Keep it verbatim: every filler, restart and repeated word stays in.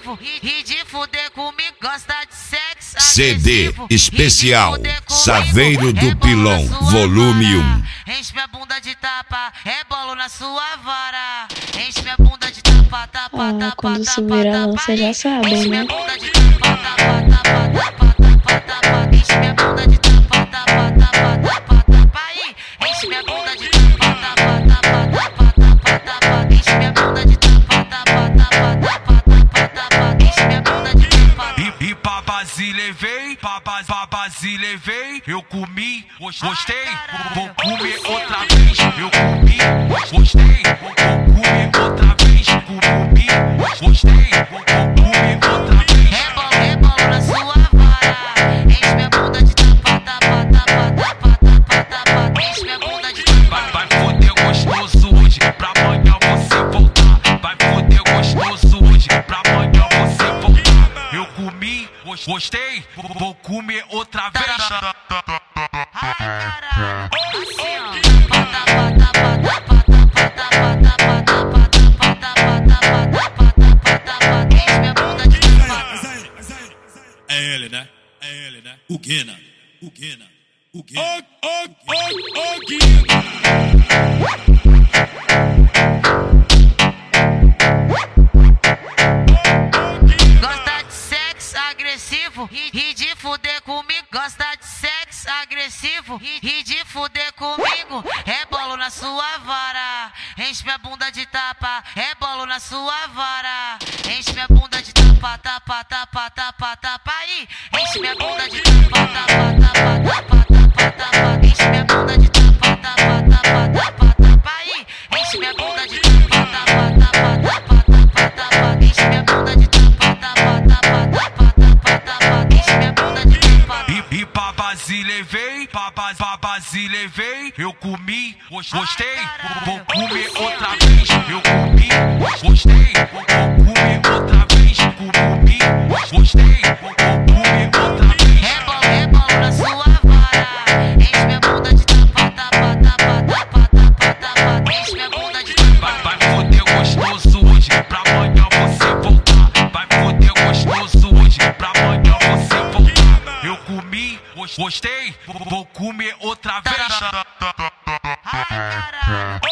agressivo e de fuder comigo, gosta de sexo C D agressivo, especial e de fuder comigo, Saveiro do rebolo Pilão, na sua volume vara. um. Enche minha bunda de tapa, rebolo na sua vara. Enche minha bunda de tapa, tapa, Ah, tapa, quando tapa, subir a tapa, lança aí. já sabem, Enche minha né? bunda de tapa, tapa, tapa, tapa, tapa, tapa. Enche minha bunda de tapa, tapa, tapa, tapa, tapa, aí. Enche minha bunda de tapa, tapa, tapa, tapa, tapa, tapa. Enche minha bunda de tapa, tapa, tapa, tapa, tapa, tapa. Enche minha bunda de tapa. E, e pra base levei, pra base, pra base levei, eu comi, gostei, vou comer outra vez, eu comi, gostei, vou comer outra vez, comi, gostei, vou comer outra vez. Rebolo, rebolo na sua vara. Enche minha bunda de tapa, tapa, tapa, tapa, tapa, tapa. Enche minha bunda de Vai, tapa. vai foder gostoso hoje, pra amanhã você voltar. Vai foder gostoso hoje, pra amanhã você voltar. Eu comi, gostei, vou, vou comer outra vez. Ai, caralho. Assim, ó. Tapa, tapa, tapa, tapa, tapa, tapa, tapa, tapa, tapa, tapa, tapa, tapa, tapa. Enche minha bunda de tapa. É ele, né? É ele, né? O Guina. O Guina. O Guina. Ô, ô, ô, ô, Guina. Gosta de sexo agressivo e, e de fuder comigo. Gosta de sexo agressivo e, e de fuder comigo. Rebolo na sua vara. Enche minha bunda de tapa. Rebolo na sua vara. Enche minha bunda de tapa, tapa, tapa, tapa, tapa. Aí. Enche minha bunda de tapa, tapa, tapa, tapa, tapa, tapa. Enche minha bunda de tapa, tapa, tapa, tapa, tapa. Aí. Enche minha bunda de tapa, tapa, tapa, tapa, tapa, tapa. Enche minha bunda de tapa, tapa, tapa, tapa, tapa, tapa. Enche minha bunda de tapa. E, e pra base levei, pra base, pra base levei, eu comi, gostei, vou comer outra vez, eu comi, gostei, vou comer outra vez, comi, gostei, vou comer outra vez. Rebolo, rebolo na sua vara. Enche minha bunda de tapa, tapa, tapa, tapa, tapa, tapa. Enche minha bunda de Vai, tapa. vai foder gostoso hoje, pra amanhã você voltar. Vai foder gostoso hoje, pra amanhã você voltar. Eu comi, gostei, vou comer outra vez. Ai, caralho.